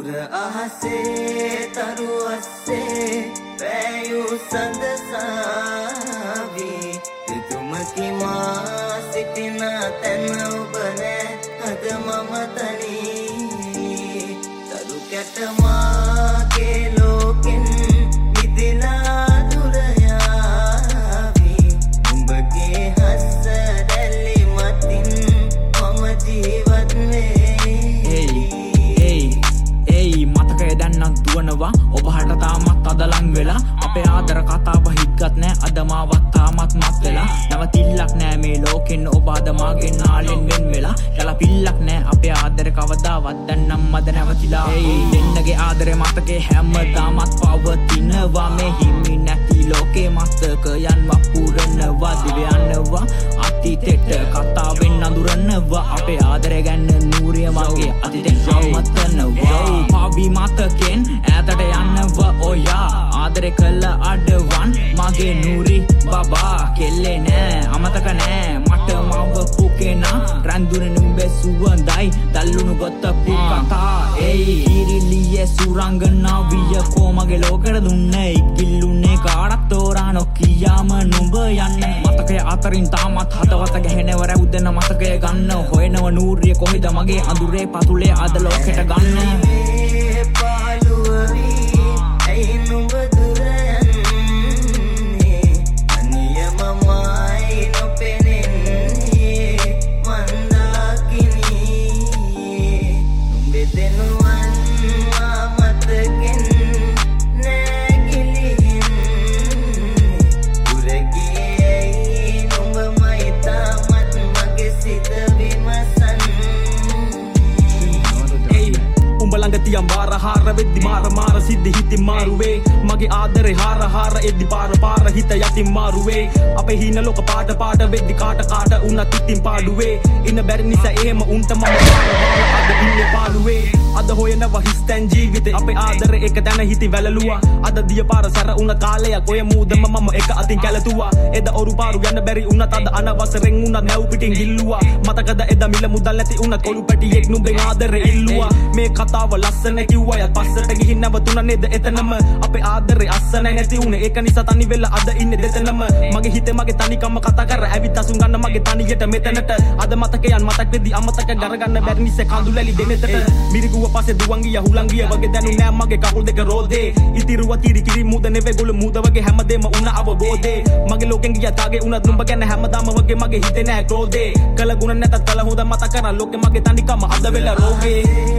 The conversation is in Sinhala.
දුර අහසේ තරු අස්සේ වැයු සඳසාවි සිතුමකි මා සිටින තැන ඔබ නෑ අද මම තනී තරු කැට මාගේ ලෝකෙන් මිදිලා දුර යාවි උඹගේ හස්ස දැල්ලි මතින් මම ජීවත් වේ දුවනවා ඔබහට තාමත් අදලං වෙලා අපේ ආදර කතාව හිත්ගත් නෑ අද මාවත් තාමත් මත් වෙලා නැවතිල්ලක් නෑ මේ ලෝකෙන් ඔබ අද මාගෙන් නාලෙන් වෙන් වෙලා ගැලපිල්ලක් නෑ අපේ ආදර කවදාවත් දැන් නම් මද නැවතිලා දෙන්නගේ ආදරේ මතකේ හැමදාමත් පවතිනවා මේ හිමි නැති ලෝකේ මතකයන් වපුරනවා දිවයන්නවා අතීතෙට කතාවෙන් අඳුරනවා අපේ ආදරේ ගැන නූරිය මගේ අතීතෙන් සම්මතනවා පාවි මතකෙන් ඈතට යන්නවා ඔයා ආදරේ කළ අඩවන් මගේ නූරි බබා කෙල්ලේ නෑ අමතක නෑ මට මව පුකේනා රැඳුන නුඹේ සුවඳයි දල්ලුණු ගොතපු කතා එයි ඉරිලියේ සුරංගනා විය කොමගේ ලෝකෙට දුන්නේ ඉක්කිල්ලුන්නේ කාටත් තෝරා නොකියාම නුඹ යන්නේ මතකය අතරින් තාමත් හදවත ගැහෙනව රැවුදෙන මතකය ගන්න හොයනව නූරිය කොහෙද මගේ අඳුරේ පතුලේ අද ලෝකෙට ගන්න තියම් වාරහාර වෙද්දි මාර සිද්ධ හිතින් මාරුවේ මගේ ආදරේ හාර එද්දි පාර හිත යතින් මාරුවේ අපේ හින ලෝක පාට වෙද්දි කාට උනත් ඉතින් පාඩුවේ ඉන්න බැරි නිසා එහෙම උන්ට මම අද ඉන්නේ පාළුවේ අද හොයනවා හිස්තැන් ජීවිතේ අපේ ආදරේ එක තැන හිතින් වැළලුවා අද දිය පාර සැර උන කාලයක් ඔය මූදම මම එක අතින් කැලතුවා එද ඔරු පාරු යන්න බැරි උනත් අද අනවසරෙන් උනත් නැව් පිටින් ගිල්ලුවා මතකද එද මිල මුදල් නැති උනත් කොළු පැටියෙක් නුඹේ ආදරේ ඉල්ලුවා මේ කතාව ලස්සන කිව්වයත් පස්සට ගිහින් නැවතුණ නේද එතනම අපේ ආදරේ අස්සන නැති උනේ ඒක නිසා තනි වෙලා අද ඉන්නේ දෙතනම මගේ හිතේ මගේ තනිකම කතා කර ඇවිත් අසුන් ගන්න මගේ තනියට මෙතනට අද මතකයන් මතක් වෙද්දි අමතක කරගන්න බැරි නිසා කඳුලැලි දෙනෙතට මිරිගුව පස්සේ දුවන් ගියා හුලං ගියා වගේ දැනු නෑ මගේ කකුල් දෙක රෝදේ ඉතිරුව තිරි කිරි මුද නෙවෙයි ගොළු මුද වගේ හැමදේම උන අවබෝධේ මගේ ලෝකෙන් ගියා තාගේ උනත් නුඹ ගැන හැමදාම වගේ මගේ හිතේ නෑ ක්‍රෝධේ කල ගුණ නැතත් කල හොඳ මතක කරා ලෝකෙ මගේ තනිකම අද වෙලා රෝගේ